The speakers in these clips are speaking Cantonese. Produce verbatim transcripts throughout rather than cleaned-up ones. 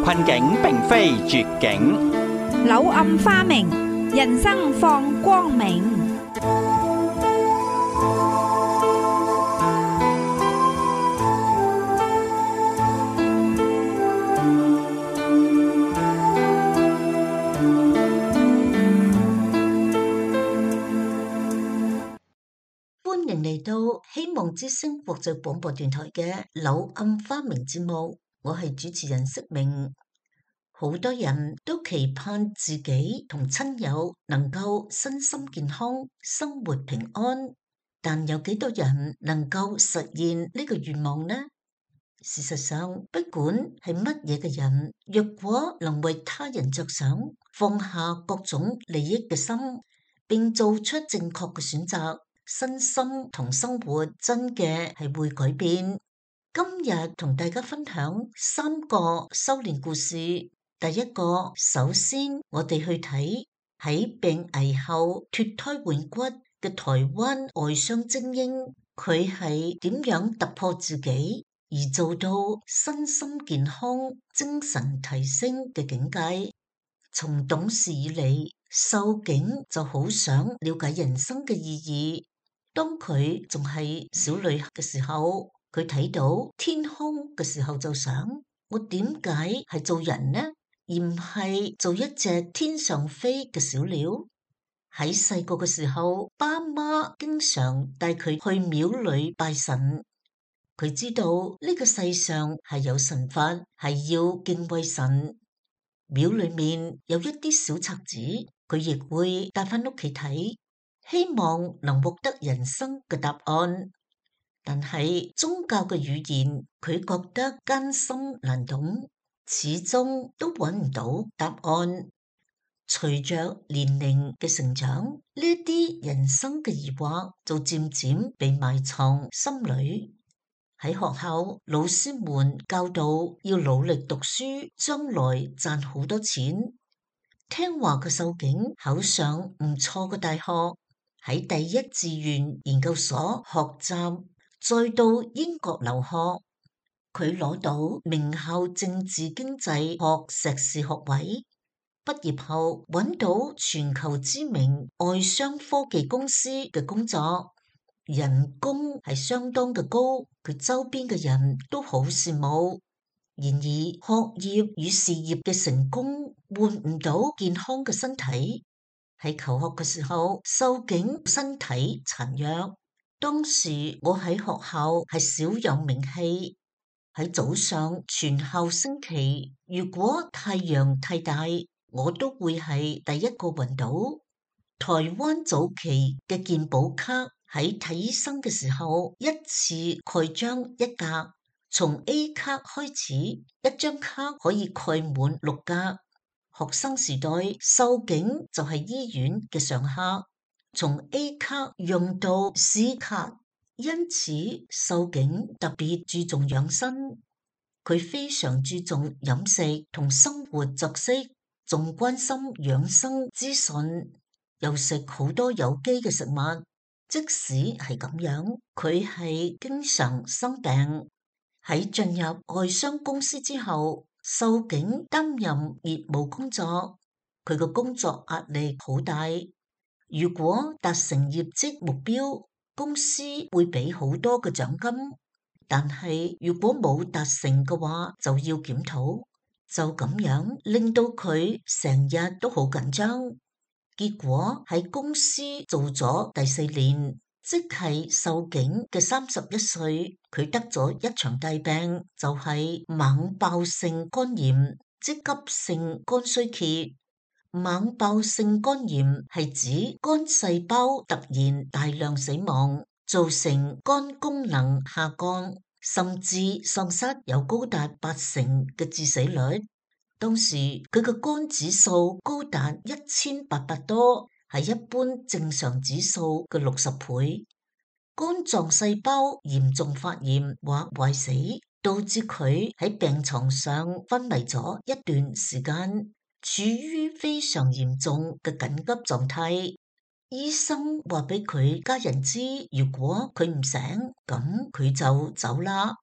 困境並非絕境， 柳暗花明，人生放光明。 歡迎嚟到希望之聲國際廣播電台嘅柳暗花明節目，我係主持人釋明。好多人都期盼自己同親友能夠身心健康、生活平安，但有幾多人能夠實現呢個願望呢？事實上，不管係乜嘢嘅人，若果能為他人着想，放下各種利益嘅心，並做出正確嘅選擇，身心同生活真嘅係會改變。今日同大家分享三個修煉故事。第一個，首先我哋去睇喺病危後脫胎換骨嘅台灣外傷精英，佢係點樣突破自己而做到身心健康、精神提升嘅境界。從懂事以嚟，秀景就好想了解人生嘅意義。當佢仲係小女孩嘅時候，佢睇到天空嘅時候就想：我點解係做人呢？而唔係做一隻天上飛嘅小鳥。喺細個嘅時候，爸媽經常帶佢去廟裏拜神。佢知道呢個世上係有神法，係要敬畏神。廟裏面有一啲小冊子，佢亦會帶返屋企睇，希望能獲得人生嘅答案。但係宗教嘅語言，佢覺得艱深難懂。始終都揾唔到答案。隨着年齡嘅成長，呢啲人生嘅疑惑就漸漸被埋藏心裏。喺學校，老師們教導要努力讀書，將來賺好多錢。聽話嘅秀景考上唔錯嘅大學，喺第一志願研究所學習，再到英國留學。佢攞到名校政治經濟學碩士學位，畢業後揾到全球知名外商科技公司嘅工作，人工係相當嘅高，佢周邊嘅人都好羨慕。然而學業與事業嘅成功換唔到健康嘅身體。喺求學嘅時候，秀景身體孱弱，當時我喺學校係小有名氣。喺早上全校升旗，如果太陽太大，我都會係第一個暈倒。台灣早期嘅健保卡喺睇醫生嘅時候，一次蓋章一格，從 A 卡開始，一張卡可以蓋滿六格。學生時代，秀景就係醫院嘅常客，從 A 卡用到 C 卡。因此，秀景特別注重養生，佢非常注重飲食同生活作息，仲關心養生資訊，又食好多有機嘅食物。即使係咁樣，佢係經常生病。喺進入外商公司之後，秀景擔任業務工作，佢嘅工作壓力好大。如果達成業績目標，公司會俾好多嘅獎金，但係如果冇達成嘅話，就要檢討。就咁樣令到佢成日都好緊張。結果喺公司做咗第四年，即係秀景嘅三十一歲，佢得咗一場大病，就係猛爆性肝炎，即急性肝衰竭。猛爆性肝炎係指肝細胞突然大量死亡，造成肝功能下降，甚至喪失有高達八成嘅致死率。當時佢嘅肝指數高達一千八百多，係一般正常指數嘅六十倍。肝臟細胞嚴重發炎或壞死，導致佢喺病床上昏迷咗一段時間，處於非常嚴重嘅緊急狀態。醫生話俾佢家人知，如果佢唔醒，咁佢就走啦。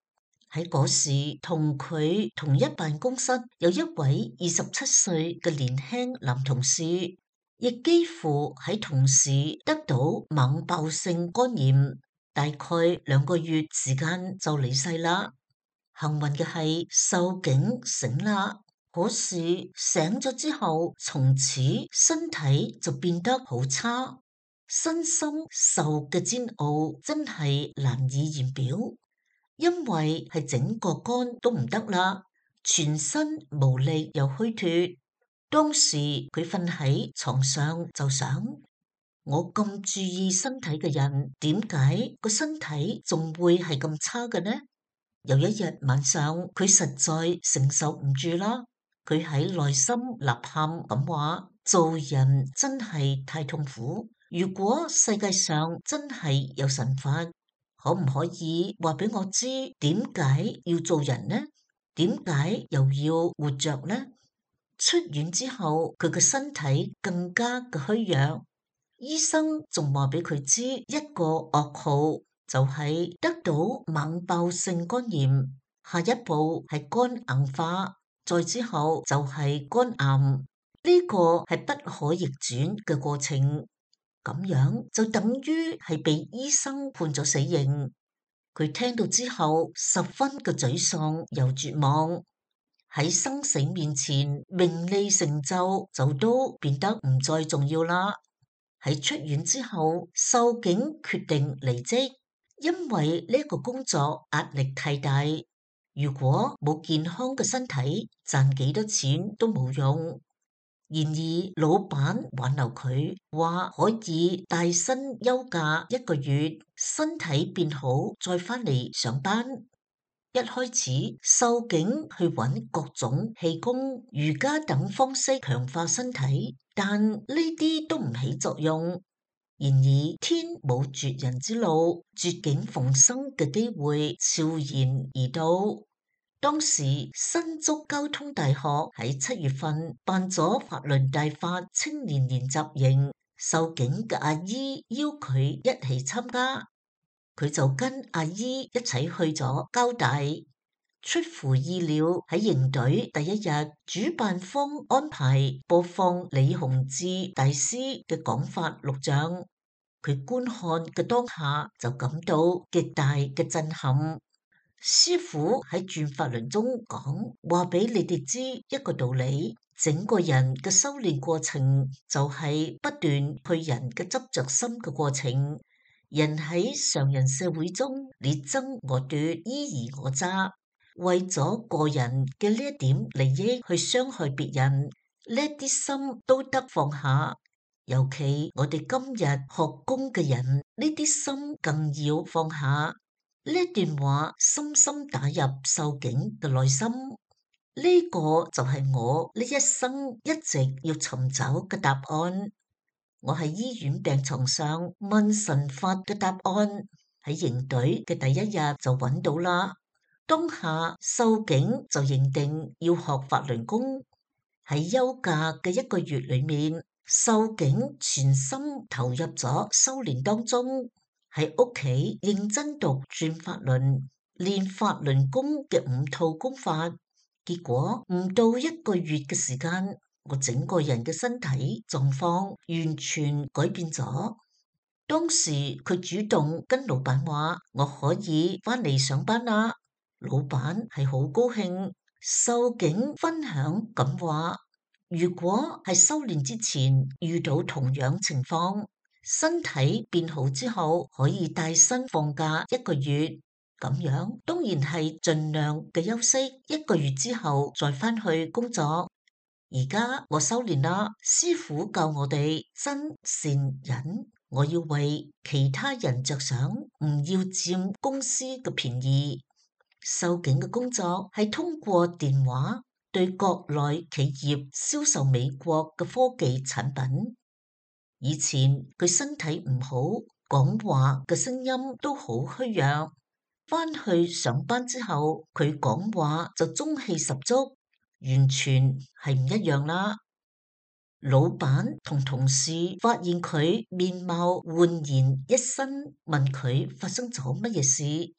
喺嗰時，同佢同一辦公室有一位二十七歲嘅年輕男同事，亦幾乎喺同時得到猛爆性肝炎，大概兩個月時間就離世啦。幸運嘅係，秀景醒啦。嗰時醒咗之後，從此身體就變得好差，身心受嘅煎熬真係難以言表。因為係整個肝都唔得啦，全身無力又虛脫。當時佢瞓喺床上就想：我咁注意身體嘅人，點解個身體仲會係咁差嘅呢？有一日晚上，佢實在承受唔住啦，佢喺內心吶喊咁話：做人真係太痛苦。如果世界上真係有神法，可唔可以話俾我知點解要做人呢？點解又要活着呢？出院之後，佢嘅身體更加嘅虛弱，醫生仲話俾佢知一個噩耗，就係得到猛爆性肝炎，下一步係肝硬化，再之後就係肝癌，呢個係不可逆轉嘅過程。咁樣就等於係被醫生判咗死刑。佢聽到之後十分嘅沮喪又絕望。喺生死面前，名利成就就都變得唔再重要啦。喺出院之後，秀景決定離職，因為呢個工作壓力太大。如果冇健康嘅身體，賺幾多錢都冇用。然而，老闆挽留佢，話可以帶薪休假一個月，身體變好再返嚟上班。一開始，秀景去揾各種氣功、瑜伽等方式強化身體，但呢啲都唔起作用。然而，天冇絕人之路，絕境逢生嘅機會悄然而到。當時新竹交通大學喺七月份辦咗法輪大法青年練習營，秀景嘅阿姨邀佢一起參加，佢就跟阿姨一齊去咗交大。出乎意料，喺營隊第一日，主辦方安排播放李洪志大師嘅講法錄像，佢觀看嘅當下就感到極大嘅震撼。師傅喺轉法輪中講，話俾你哋知一個道理，整個人嘅修煉過程就係不斷去人嘅執着心嘅過程。人喺常人社會中，你爭我奪，伊而我詐，為咗個人嘅呢一點利益去傷害別人，呢啲心都得放下。尤其我哋今日學功嘅人，呢啲心更要放下。呢段話深深打入秀景嘅內心，呢個就係我呢一生一直要尋找嘅答案。我喺醫院病床上問神法嘅答案，喺營隊嘅第一日就揾到啦。當下秀景就認定要學法輪功，喺休假嘅一個月裏面，秀景全心投入咗修煉當中。喺屋企認真讀轉法輪，練法輪功嘅五套功法，結果唔到一個月嘅時間，我整個人嘅身體狀況完全改變咗。當時佢主動跟老闆話，我可以返嚟上班啦。老闆係好高興。秀景分享咁話，如果係修煉之前遇到同樣情況，身體變好之後可以帶薪放假一個月，咁樣當然係盡量嘅休息，一個月之後再返去工作。而家我修煉啦，師傅教我哋真善忍，我要為其他人着想，唔要佔公司嘅便宜。秀景嘅工作係通過電話對國內企業銷售美國嘅科技產品。以前佢身體唔好，講話嘅聲音都好虛弱。返去上班之後，佢講話就中氣十足，完全係唔一樣啦。老闆同同事發現佢面貌煥然一新，問佢發生咗乜嘢事。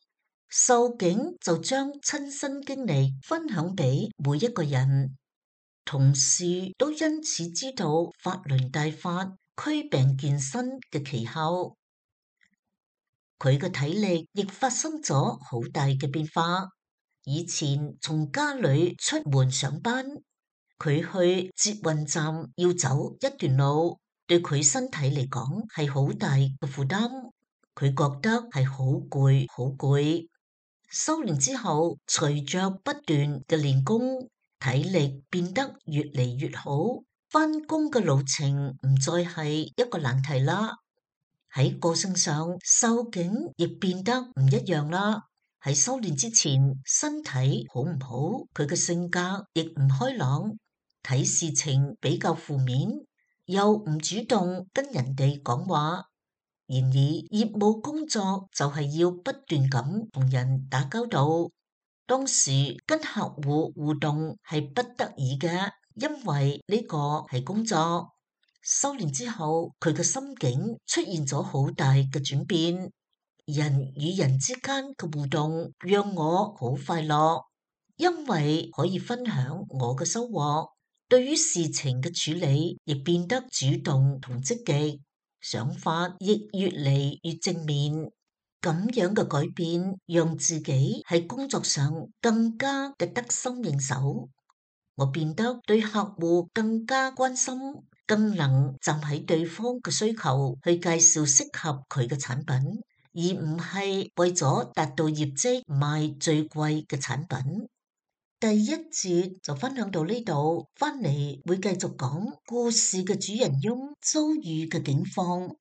秀景就將親身經歷分享俾每一個人，同事都因此知道法輪大法驅病健身嘅奇效。佢嘅體力亦發生咗好大嘅變化。以前從家裏出門上班，佢去捷運站要走一段路，對佢身體嚟講係好大嘅負擔。佢覺得係好攰，好攰。修煉之後，隨着不斷嘅練功，體力變得越嚟越好，返工嘅路程唔再係一個難題啦。喺個性上，秀景亦變得唔一樣啦。喺修煉之前，身體好唔好，佢嘅性格亦唔開朗，睇事情比較負面，又唔主動跟人哋講話。然而，業務工作就係要不斷咁同人打交道，當時跟客戶互動係不得已嘅，因為呢個係工作。修煉之後，佢嘅心境出現咗好大嘅轉變，人與人之間嘅互動讓我好快樂，因為可以分享我嘅收穫，對於事情嘅處理亦變得主動同積極，想法亦越嚟越正面。咁樣嘅改變讓自己喺工作上更加嘅得心應手，我變得對客戶更加關心，更能站喺對方嘅需求去介紹適合佢嘅產品，而唔係為咗達到業績賣最貴嘅產品。第一節就分享到呢度，翻嚟會繼續講故事嘅主人翁遭遇嘅境況。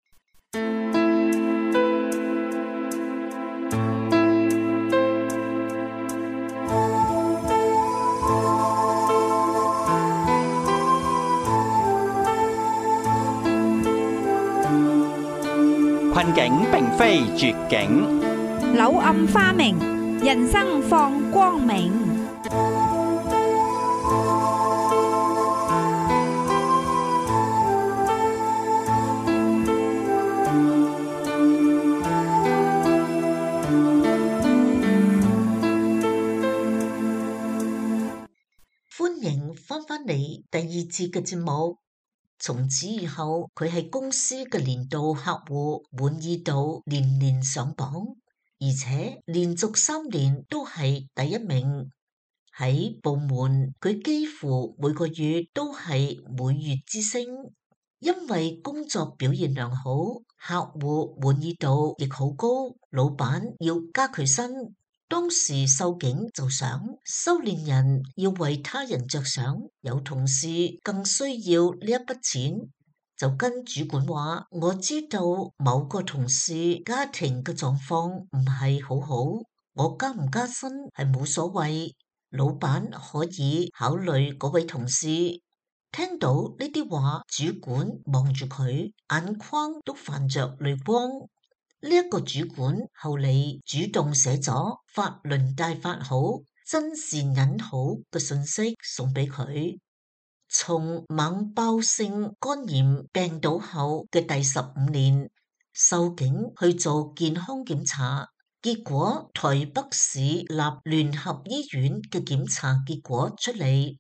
困境並非絕境， 柳暗花明，人生放光明。 歡迎翻返嚟第二節嘅節目。從此以後，佢係公司嘅年度客戶滿意度年年上榜，而且連續三年都係第一名。喺部門，佢幾乎每個月都係每月之星，因為工作表現良好，客戶滿意度亦好高，老闆要加佢薪。當時秀景就想，修煉人要為他人着想，有同事更需要呢一筆錢，就跟主管話：我知道某個同事家庭嘅狀況唔係好好，我加唔加薪係冇所謂，老闆可以考慮嗰位同事。聽到呢啲話，主管望住佢，眼眶都泛着淚光。呢一個主管後嚟主動寫咗法輪大法好，真善忍好嘅信息送俾佢。從猛爆性肝炎病倒後嘅第十五年，秀景去做健康檢查，結果台北市立聯合醫院嘅檢查結果出嚟，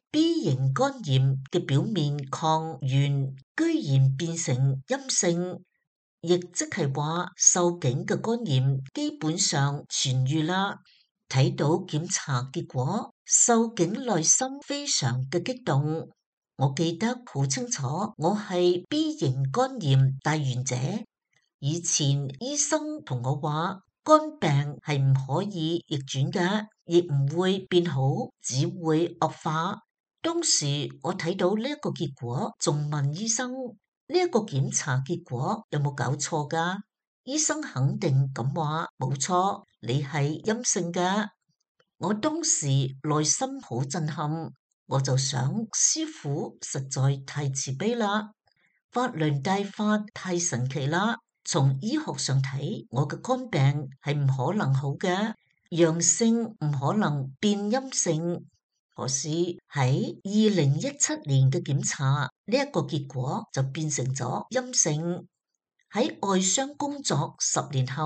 B 型肝炎嘅表面抗原居然變成陰性。亦即係話，秀景嘅肝炎基本上痊癒啦。睇到檢查結果，秀景內心非常嘅激動。我記得好清楚，我係 B 型肝炎帶原者。以前醫生同我話，肝病係唔可以逆轉嘅，亦唔會變好，只會惡化。當時我睇到呢一個結果，仲問醫生。呢一個檢查結果有冇搞錯㗎？醫生肯定咁話冇錯，你係陰性㗎。我當時內心好震撼，我就想師父實在太慈悲啦，法輪大法太神奇啦。從醫學上睇，我嘅肝病係唔可能好嘅，陽性唔可能變陰性。可是喺二零一七年嘅檢查，呢一個結果就變成咗陰性。喺外商工作十年後，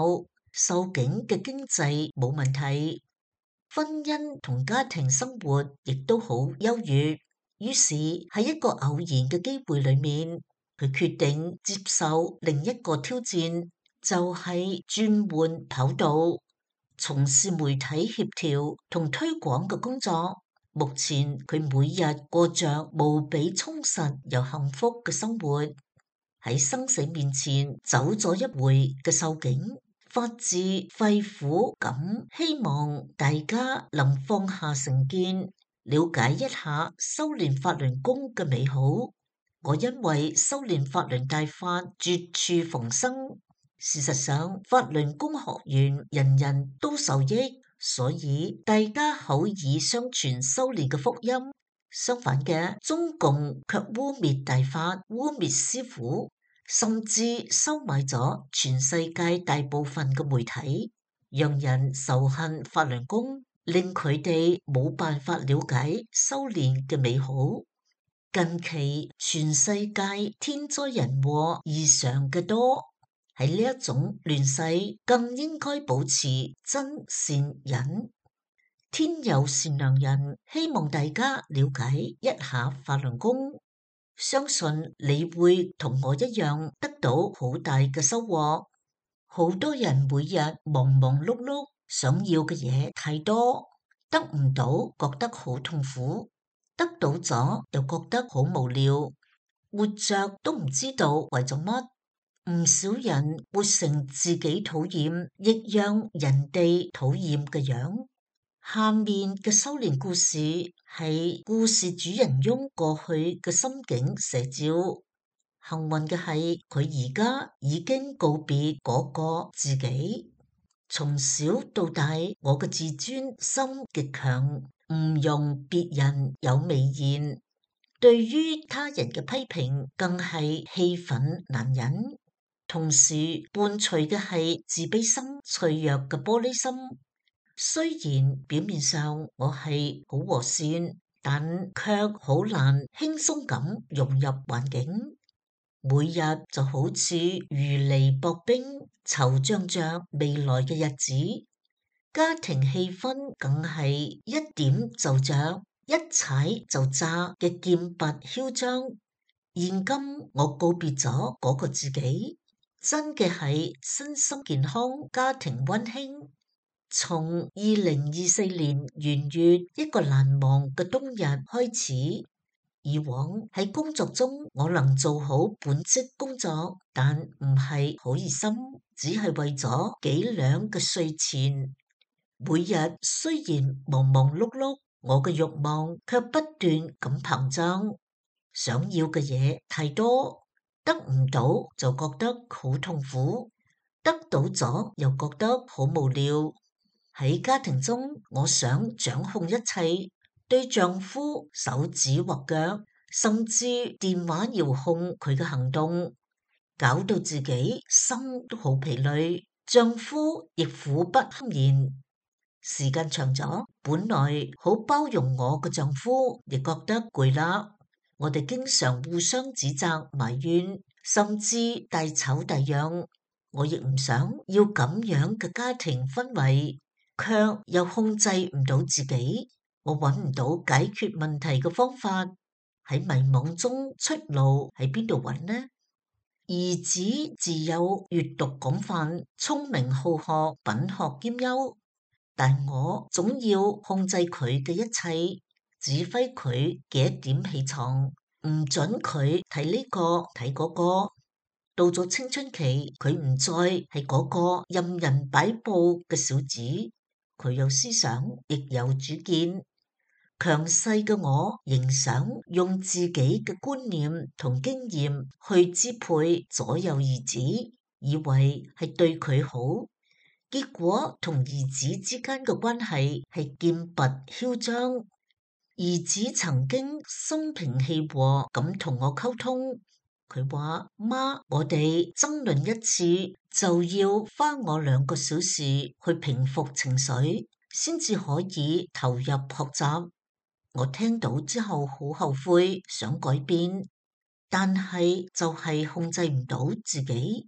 秀景嘅經濟冇問題，婚姻同家庭生活亦都好優越。於是喺一個偶然嘅機會裏面，佢決定接受另一個挑戰，就係轉換跑道，從事媒體協調同推廣嘅工作。目前佢每日過着無比充實又幸福嘅生活。喺生死面前走咗一回嘅秀景，發自肺腑咁希望大家能放下成見，了解一下修煉法輪功嘅美好。我因為修煉法輪大法絕處逢生，事實上法輪功學員人人都受益，所以大家口耳相傳修煉嘅福音。相反嘅，中共卻污衊大法，污衊師父，甚至收買咗全世界大部分嘅媒體，讓人仇恨法輪功，令佢哋冇辦法了解修煉嘅美好。近期全世界天災人禍異常嘅多，喺呢一種亂世，更應該保持真善忍。天有善良人，希望大家了解一下法輪功，相信你會同我一樣得到好大嘅收穫。好多人每日忙忙碌碌，想要嘅嘢太多，得唔到覺得好痛苦，得到咗又覺得好無聊，活着都唔知道為咗乜。唔少人活成自己討厭，亦讓人哋討厭嘅樣。下面嘅修煉故事係故事主人翁過去嘅心境寫照。幸運嘅係，佢而家已經告別嗰個自己。從小到大，我嘅自尊心極強，唔容別人有微言。對於他人嘅批評，更係氣憤難忍。同時伴隨嘅係自卑心、脆弱嘅玻璃心。雖然表面上我係好和善，但卻好難輕鬆咁融入環境。每日就好似如履薄冰，惆悵着未來嘅日子。家庭氣氛更係一點就着，一踩就炸嘅劍拔囂張。現今我告別咗嗰個自己，真嘅係身心健康，家庭溫馨。從二零二四年元月一個難忘嘅冬日開始。以往喺工作中，我能做好本職工作，但唔係好熱心，只係為咗幾兩嘅稅錢。每日雖然忙忙碌碌，我嘅慾望卻不斷咁膨脹，想要嘅嘢太多，得唔到就覺得好痛苦，得到咗又覺得好無聊。喺家庭中，我想掌控一切。對丈夫手指或腳，甚至電話遙控佢嘅行動，搞到自己心都好疲累，丈夫亦苦不堪言。時間長咗，本來好包容我嘅丈夫亦覺得攰啦。我哋經常互相指責埋怨，甚至大吵大嚷。我亦唔想要咁樣嘅家庭氛圍，卻又控制唔到自己。我揾唔到解決問題嘅方法，喺迷惘中出路喺邊度揾呢？兒子自幼閱讀廣泛，聰明好學，品學兼優，但我總要控制佢嘅一切，指揮佢幾點起床，唔准佢睇呢個睇嗰個。到咗青春期，佢唔再係嗰個任人擺布嘅小子，佢有思想，亦有主見。強勢嘅我仍想用自己嘅觀念同經驗去支配左右兒子，以為係對佢好，結果同兒子之間嘅關係係劍拔囂張。兒子曾經心平氣和咁同我溝通，佢話：媽，我哋爭論一次就要花我兩個小時去平復情緒，先至可以投入學習。我聽到之後好後悔，想改變，但係就係控制唔到自己，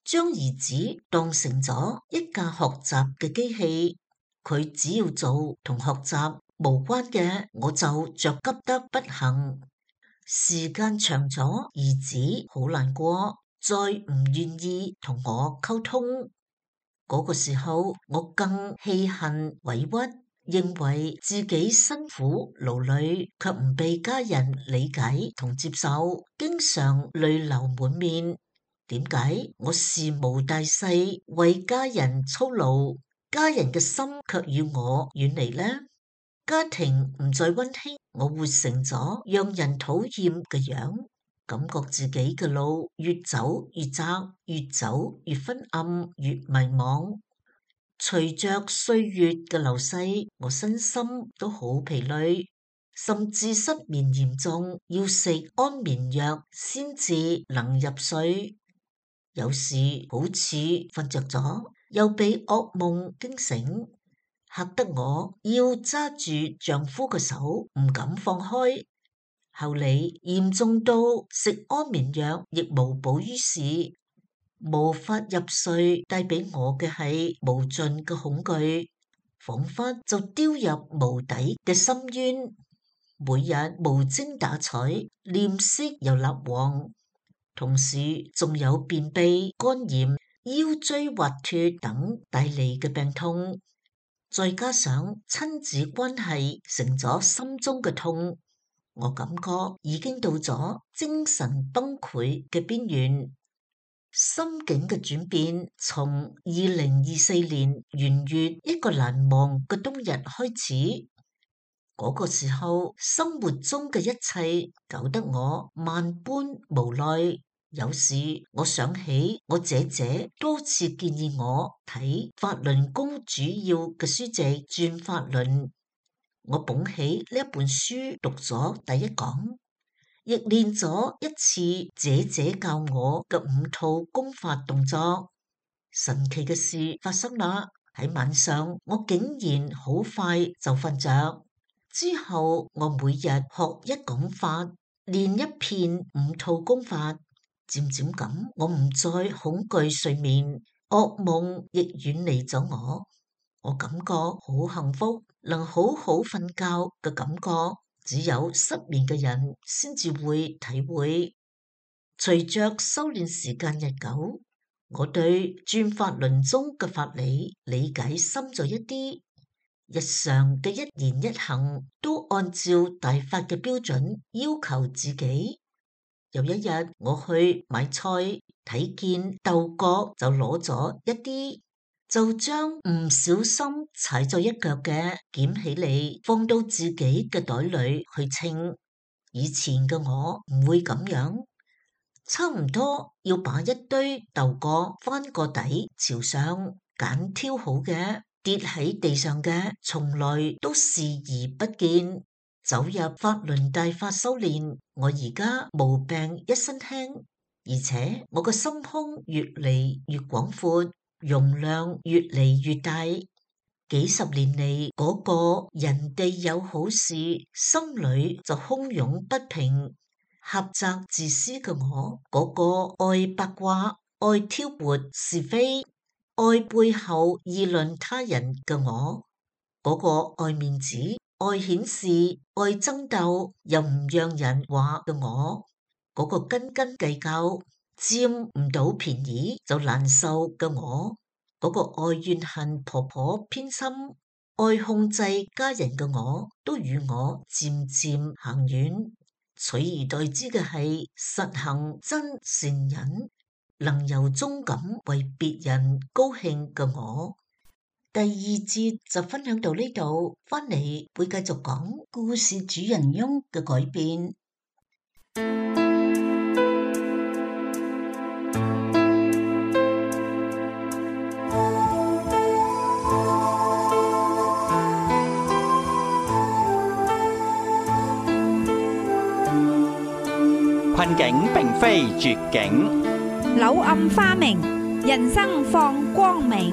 將兒子當成咗一架學習嘅機器，佢只要做同學習無關嘅，我就着急得不行。時間長咗，兒子好難過，再唔願意同我溝通。嗰個時候，我更氣恨委屈，認為自己辛苦勞累，卻唔被家人理解同接受，經常淚流滿面。點解我事無大細為家人操勞，家人嘅心卻與我遠離呢？家庭唔再溫馨，我活成咗讓人討厭嘅樣，感覺自己嘅路越走越窄，越走越昏暗，越迷茫。隨着歲月嘅流逝，我身心都好疲累，甚至失眠嚴重，要食安眠藥先至能入睡。有時好似瞓着咗，又被噩夢驚醒，嚇得我要揸住丈夫嘅手，唔敢放開。後嚟嚴重到食安眠藥亦無補於事，無法入睡，帶俾我嘅係無盡嘅恐懼，仿佛就丟入無底嘅深淵，每日無精打采，臉色又蠟黃。同時仲有便秘、肝炎、腰椎滑脫等帶嚟嘅病痛，再加上親子關係成咗心中嘅痛，我感覺已經到咗精神崩潰嘅邊緣。心境嘅轉變，從二零二四年元月一個難忘嘅冬日開始。嗰個時候，生活中嘅一切搞得我萬般無奈。有時我想起我姐姐多次建議我睇法輪功主要嘅書籍《轉法輪》，我捧起呢一本書讀咗第一講，亦練咗一次姐姐教我嘅五套功法動作。神奇嘅事發生啦，喺晚上我竟然好快就瞓着。之後我每日學一講法，練一遍五套功法。漸漸咁，我唔再恐懼睡眠，噩夢亦遠離咗我。我感覺好幸福，能好好瞓覺嘅感覺，只有失眠嘅人先至會體會。隨着修煉時間日久，我對轉法輪中嘅法理理解深咗一啲，日常嘅一言一行都按照大法嘅標準要求自己。有一日我去買菜，睇見豆角就攞咗一啲，就將唔小心踩咗一腳嘅撿起嚟，放到自己嘅袋裏去稱。以前嘅我唔會咁樣，差唔多要把一堆豆角翻個底朝上，揀挑好嘅，跌喺地上嘅從來都視而不見。走入法輪大法修煉，我而家毛病一身輕，而且我個心胸越嚟越廣闊，容量越嚟越大。幾十年嚟，嗰個人哋有好事，心裏就洶湧不平、狹窄自私嘅我，嗰個愛八卦、愛挑撥是非、愛背後議論他人嘅我，嗰個愛面子、愛顯示、愛爭鬥又唔讓人話嘅我，嗰個斤斤計較、佔唔到便宜就難受嘅我，嗰個愛怨恨婆婆偏心、愛控制家人嘅我，都與我漸漸行遠，取而代之嘅係實行真善忍，能由衷咁為別人高興嘅我。第二節就分享到呢度，翻嚟會繼續講故事主人翁嘅改變。 困境並非絕境， 柳暗花明，人生放光明。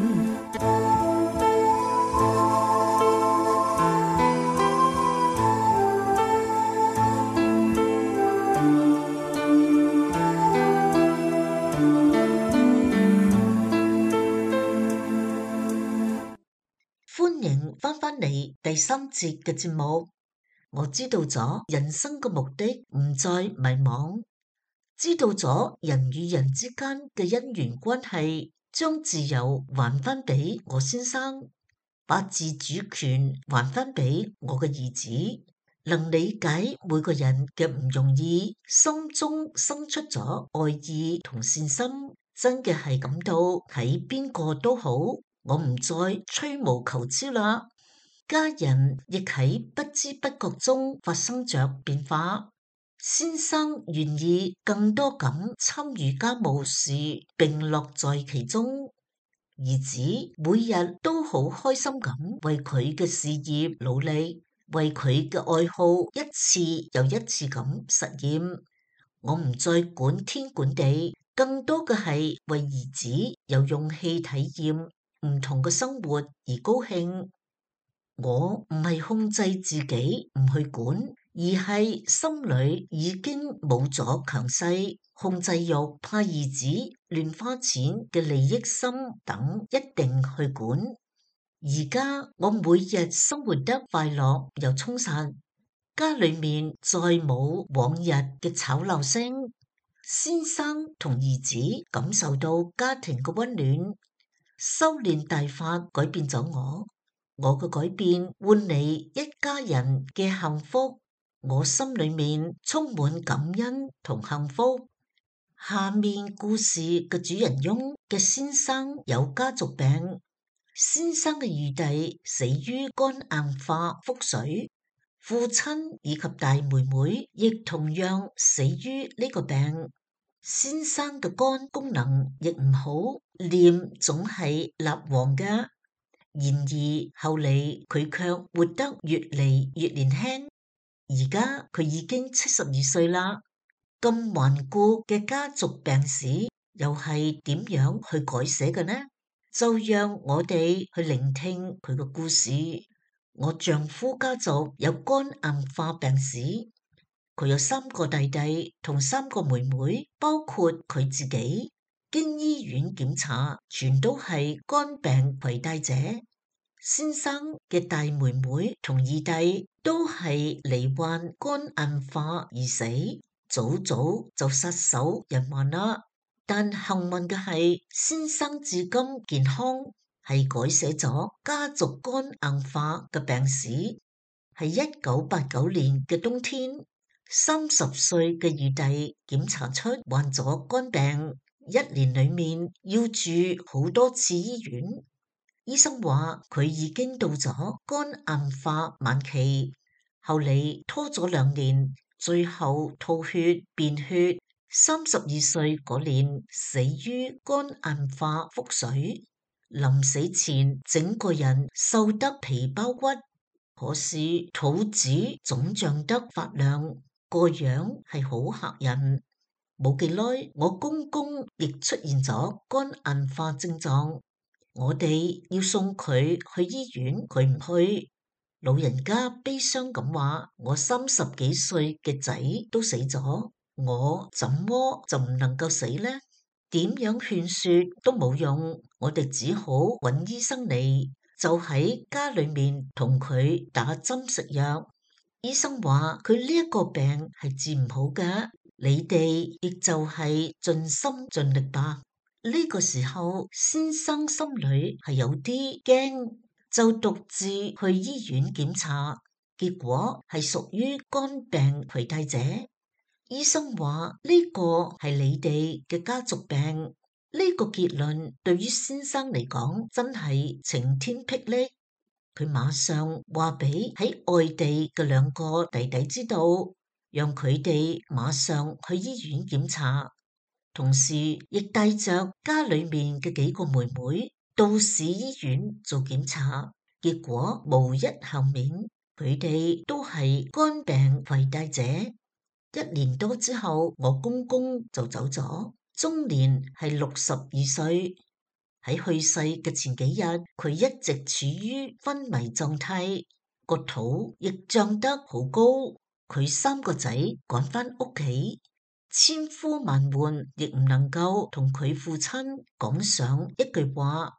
第三節嘅節目。我知道咗人生嘅目的，唔再迷茫。知道咗人與人之間嘅因緣關係，將自由還翻俾我先生，把自主權還翻俾我嘅兒子。能理解每個人嘅唔容易，心中生出咗愛意同善心，真嘅係感到喺邊個都好，我唔再吹毛求疵啦。家人亦喺不知不覺中發生着變化。先生願意更多咁參與家務事，並樂在其中。兒子每日都好開心咁為佢嘅事業努力，為佢嘅愛好一次又一次咁實驗。我唔再管天管地，更多嘅係為兒子有勇氣體驗唔同嘅生活而高興。我唔係控制自己唔去管，而係心裏已經冇咗強勢控制欲，怕兒子亂花錢嘅利益心等，一定去管。而家我每日生活得快樂又充實，家裏面再冇往日嘅吵鬧聲。先生同兒子感受到家庭嘅溫暖，修煉大法改變咗我。我嘅改變換嚟一家人嘅幸福，我心裏面充滿感恩同幸福。下面故事嘅主人翁嘅先生有家族病，先生嘅二弟死於肝硬化腹水，父親以及大妹妹亦同樣死於呢個病。先生嘅肝功能亦唔好，臉總係蠟黃嘅。然而後嚟佢卻活得越嚟越年輕，而家佢已經七十二歲啦。咁頑固嘅家族病史又係點樣去改寫嘅呢？就讓我哋去聆聽佢嘅故事。我丈夫家族有肝硬化病史，佢有三個弟弟同三個妹妹，包括佢自己。經醫院檢查，全都係肝病攜帶者。先生嘅大妹妹同二弟都係罹患肝硬化而死，早早就撒手人寰啦。但幸運嘅係，先生至今健康，係改寫咗家族肝硬化嘅病史。係一九八九年嘅冬天，三十歲嘅二弟檢查出患咗肝病，一年裏面要住好多次醫院。醫生話佢已經到咗肝硬化晚期，後嚟拖咗兩年，最後吐血變血。三十二歲嗰年死於肝硬化腹水，臨死前整個人瘦得皮包骨，可是肚子腫脹得發亮，個樣係好嚇人。冇幾耐，我公公亦出現咗肝硬化症狀。我哋要送佢去醫院，佢唔去。老人家悲傷咁話：我三十幾歲嘅仔都死咗，我怎麼就唔能夠死呢？點樣勸說都冇用，我哋只好揾醫生嚟，就喺家裏面同佢打針食藥。醫生話佢呢一個病係治唔好嘅，你哋亦就係盡心盡力吧。呢個時候，先生心裏係有啲驚，就獨自去醫院檢查，結果係屬於肝病攜帶者。醫生話呢個係你哋嘅家族病，呢個結論對於先生嚟講真係晴天霹靂。佢馬上話俾喺外地嘅兩個弟弟知道，讓佢哋馬上去醫院檢查。同時亦帶着家裏面嘅幾個妹妹到市醫院做檢查，結果無一幸免，佢哋都係肝病攜帶者。一年多之後，我公公就走咗，終年係六十二歲。喺去世嘅前幾日，佢一直處於昏迷狀態，個肚亦脹得好高。佢三個仔趕返屋企，千呼萬喚亦唔能夠同佢父親講上一句話。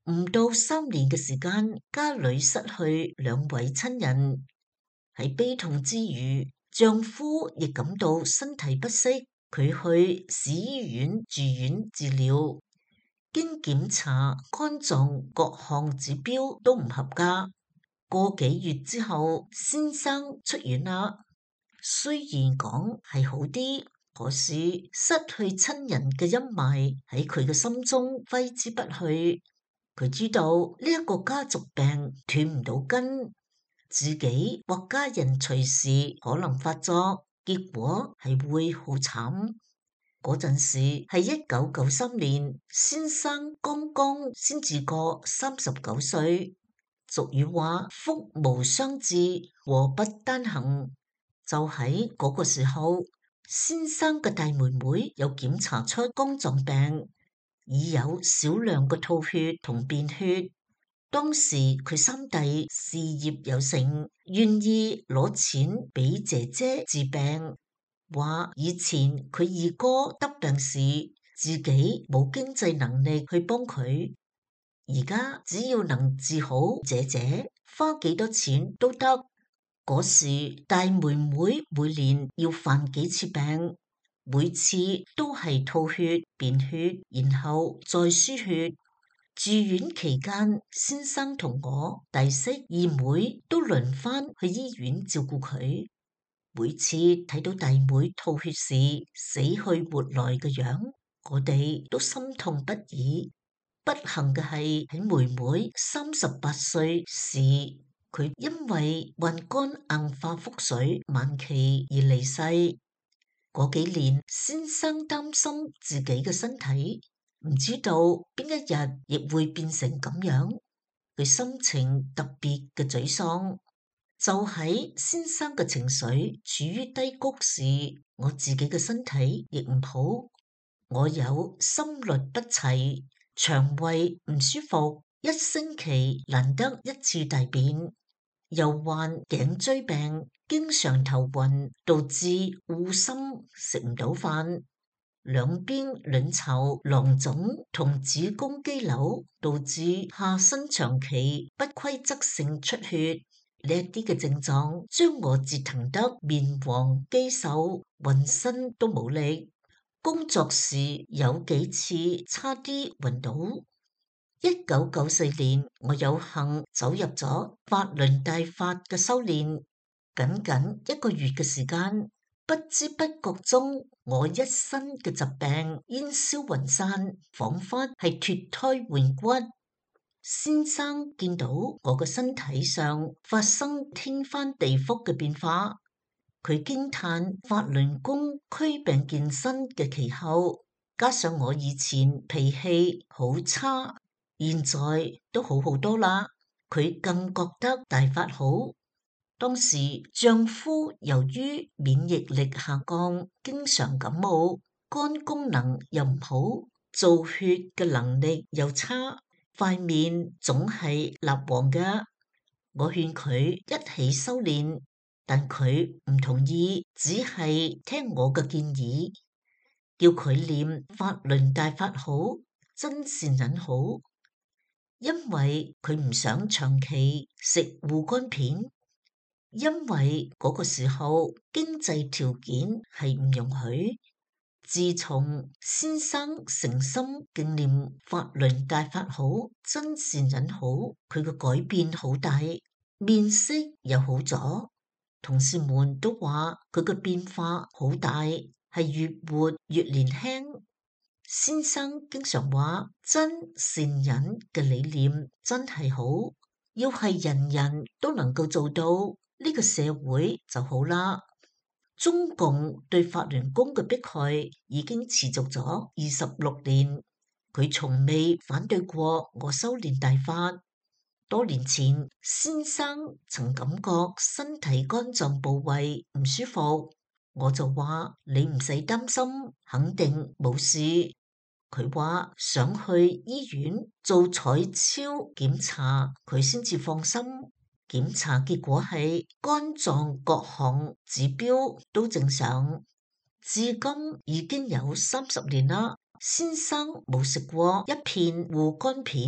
唔到三年嘅時間，家裏失去兩位親人，喺悲痛之餘，丈夫亦感到身體不適，佢去市醫院住院治療，經檢查肝臟各項指標都唔合格，個幾月之後，先生出院啦。雖然講係好啲，可是失去親人嘅陰霾喺佢嘅心中揮之不去。佢知道呢一個家族病斷唔到根，自己或家人隨時可能發作，結果係會好慘。嗰陣時係一九九三年，先生剛剛先至過三十九歲。俗語話福無雙至，禍不單行。就喺嗰個時候，先生嘅大妹妹有檢查出肝臟病，已有少量嘅吐血同便血。當時佢三弟事業有成，願意攞錢俾姐姐治病，話以前佢二哥得病時，自己冇經濟能力去幫佢，而家只要能治好姐姐，花幾多錢都得。嗰時大妹妹每年要犯幾次病，每次都係吐血、便血，然後再輸血。住院期間，先生同我弟媳二妹都輪番去醫院照顧佢。每次睇到大妹吐血時死去活來嘅樣，我哋都心痛不已。不幸嘅係喺妹妹三十八歲時，佢因為患肝硬化腹水晚期而離世。嗰幾年，先生擔心自己嘅身體，唔知道邊一日亦會變成咁樣，佢心情特別嘅沮喪。就喺先生嘅情緒處於低谷時，我自己嘅身體亦唔好，我有心律不齊、腸胃唔舒服，一星期難得一次大便，又患頸椎病，經常頭暈，導致噁心，食唔到飯。兩邊卵巢囊腫同子宮肌瘤，導致下身長期不規則性出血。呢一啲嘅症狀將我折騰得面黃肌瘦，渾身都冇力。工作時有幾次差啲暈倒。一九九四年，我有幸走入咗法輪大法嘅修煉，僅僅一個月嘅時間，不知不覺中，我一身嘅疾病煙消雲散，仿佛係脫胎換骨。先生見到我嘅身體上發生天翻地覆嘅變化，佢驚嘆法輪功驅病健身嘅奇效，加上我以前脾氣好差，現在都好好多啦。佢更覺得大法好。當時丈夫由於免疫力下降，經常感冒，肝功能又唔好，造血嘅能力又差。塊面總係蠟黃嘅，我勸佢一起修煉，但佢唔同意，只係聽我嘅建議，叫佢念法輪大法好，真善忍好，因為佢唔想長期食護肝片，因為嗰個時候經濟條件係唔容許。自從先生誠心敬念法輪大法好，真善忍好，佢嘅改變好大，面色又好咗。同事們都話佢嘅變化好大，係越活越年輕。先生經常話真善忍嘅理念真係好，要係人人都能夠做到，呢個社會就好啦。中共對法輪功嘅迫害已經持續咗二十六年，佢從未反對過我修煉大法。多年前，先生曾感覺身體肝臟部位唔舒服，我就話你唔使擔心，肯定冇事。佢話想去醫院做彩超檢查，佢先至放心。檢查結果係肝臟各項指標都正常，至今已經有三十年啦。先生冇食過一片護肝片，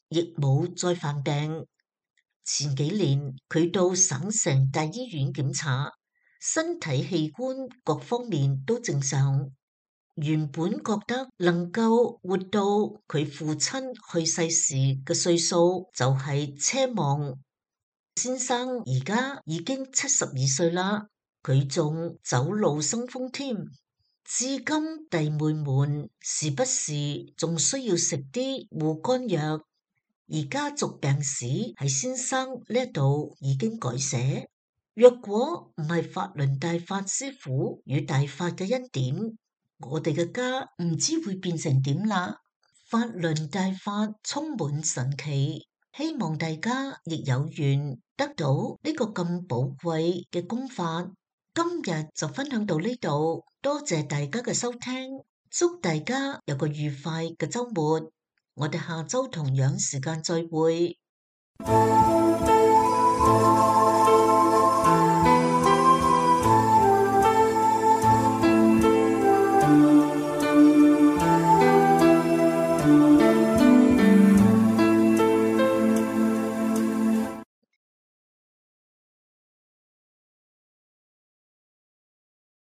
亦冇再犯病。前幾年佢到省城大醫院檢查，身體器官各方面都正常。原本覺得能夠活到佢父親去世時嘅歲數就係奢望。先生而家已經七十二歲啦，佢仲走路生風添。至今弟妹們時不時仲需要食啲護肝藥，而家族病史喺先生呢度已經改寫。若果唔係法輪大法師傅與大法嘅恩典，我哋嘅家唔知會變成點啦。法輪大法充滿神奇，希望大家亦有緣得到呢個咁寶貴嘅功法。今日就分享到呢度，多謝大家嘅收聽，祝大家有個愉快嘅週末。我哋下週同樣時間再會。